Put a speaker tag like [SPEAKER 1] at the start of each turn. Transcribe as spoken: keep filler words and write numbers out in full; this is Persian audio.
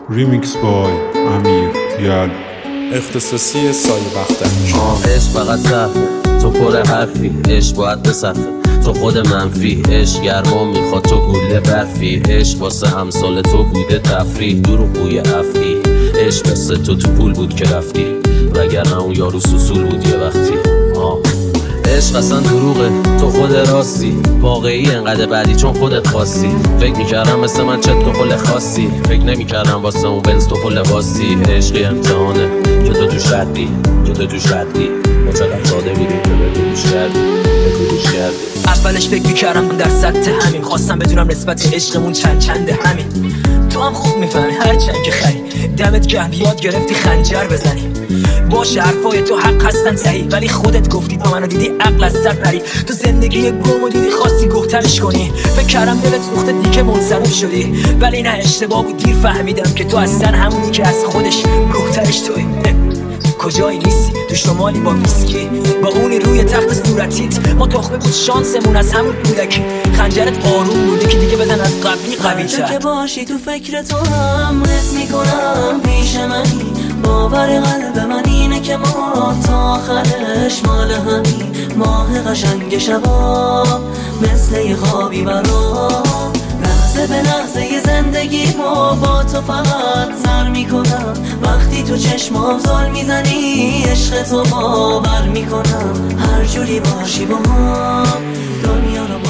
[SPEAKER 1] ریمیکس بای امیر یل
[SPEAKER 2] اختصاصی سایه بختک.
[SPEAKER 3] آه عشق فقط صفه، تو پر حرفی، عشق باید بصفه، تو خود منفی، عشق گرما میخواد تو گوله برفی، عشق واسه امثال تو بوده تفریح، دروغ بوی افعی، عشق قصه تو تو پول بود که رفتی، وگرنه اون یارو سوسول بود یه وقتی. آه عشق اصلا دروغه، تو خود راستی، واقعی انقدر بعدی چون خودت خواستی. فکر میکردم مثل من چت تو خل خاصی، فکر نمیکردم واسه اون بنز تو خل باسی. عشقی امتحانه که تو توش ردی، که تو توش ردی، ما چقدر ساده بیدیم که بدونیش کردی، بدونیش کردی.
[SPEAKER 4] اولش فکر میکردم در سطح همین، خواستم بدونم نسبت عشقمون چند چنده همین. تو هم خوب میفهمی هرچند که خری، دمت گرم یاد گرفتی خنجر بزنی. باشه حرفای تو حق هستن صحیح، ولی خودت گفتی تا منو دیدی عقل از سر پری. تو زندگی گمو دیدی خواستی گفترش کنی، فکر کردم دلت سوخته دیگه منصرف شدی، ولی نه اشتباه بود دیر فهمیدم که تو اصلا همونی که از خودش روحترش توی. کجایی نیستی تو شمالی با ویسکی، با اونی روی تخت صورتیت، ما تخمه بود شانسمون از همون کودکی. خنجرت آروم بودی که دیگه بزن از قبلی قوی تر.
[SPEAKER 5] که باشی تو فکر تو هم حس میکنم پیش منی، باور قلب من اینه که ما تا آخرش مال همین. ماه قشنگ شبا مثل یه خوابی برام، لحظه به لحظه یه زندگی ما با تو فقط سر میکنم. وقتی تو چشمام زل میزنی عشق تو باور میکنم، هر جوری باشی با هم دنیا رو